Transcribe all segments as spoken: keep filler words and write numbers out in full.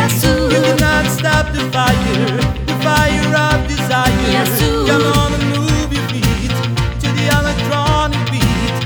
Yazoo. You cannot stop the fire, the fire of desire. Yazoo. Come on and move your feet to the electronic beat.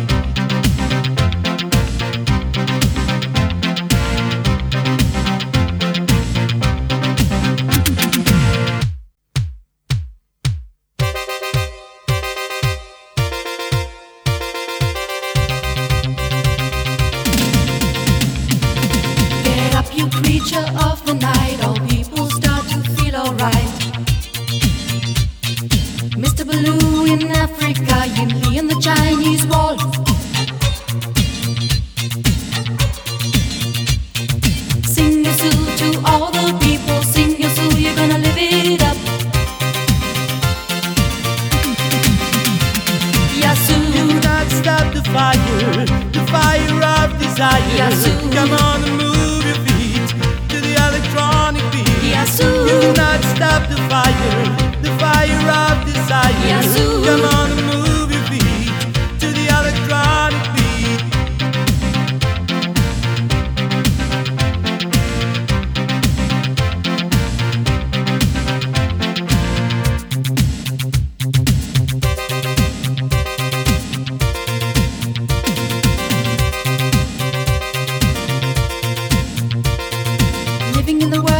Get up, you creature of the night. All people start to feel alright. Mister Baloo in Africa, Yin Lee in the Chinese wall. Sing your zoo to all the people. Sing your zoo, you're gonna live it up. Yazoo. You cannot stop the fire, the fire of desire. Yazoo. Come on and move your feet to the electronic beat. Yazoo. You cannot stop the fire, the fire of desire. Yazoo. Come on and move your feet to the electronic beat. Living in the world